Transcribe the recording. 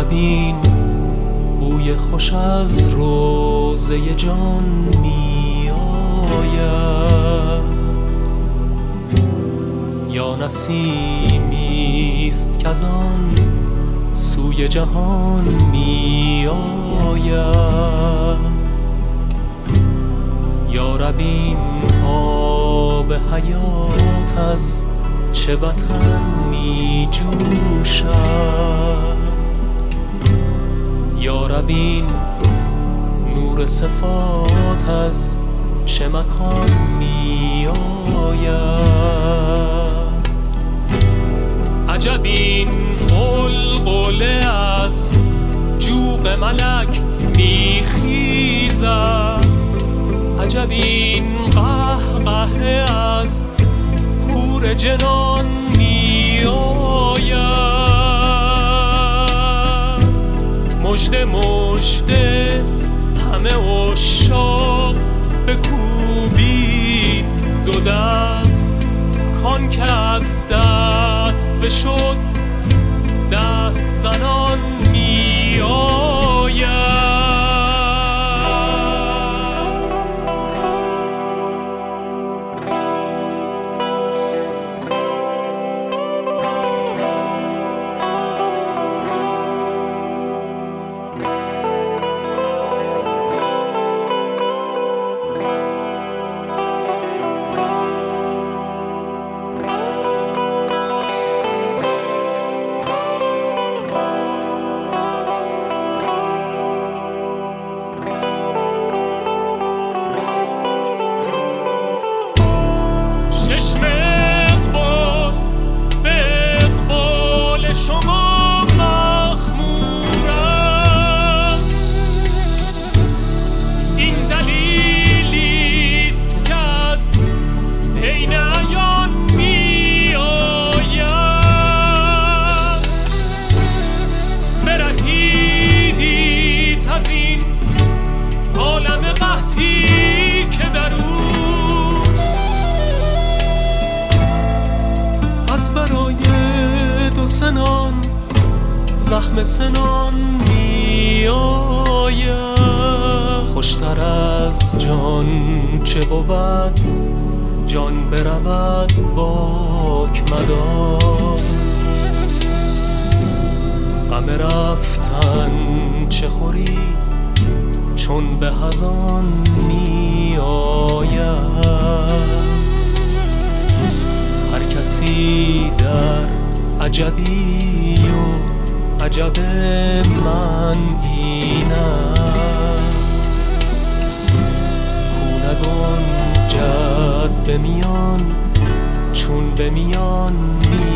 این بوی خوش از روضه جان می آید، یا نسیمیست که از آن سوی جهان می آید. یا رب این آب حیات از چه وطن می جوشد، یا رب این نور صفات از چه مکان می آید. عجب این غلغله از جوق ملک می خیزد، عجب این قهقه از حور جنان می آید. مژده مژده همه عشاق بکوبید دو دست، کان که از دست بشد دست زنان می آید. زخم سنان می آید، خوشتر از جان چه بود جان برود باک مدار. غم رفتن چه خوری چون به هزان می آید. هر کسی در عجبی و عجب من این است، کو نگنجد به میان چون به میان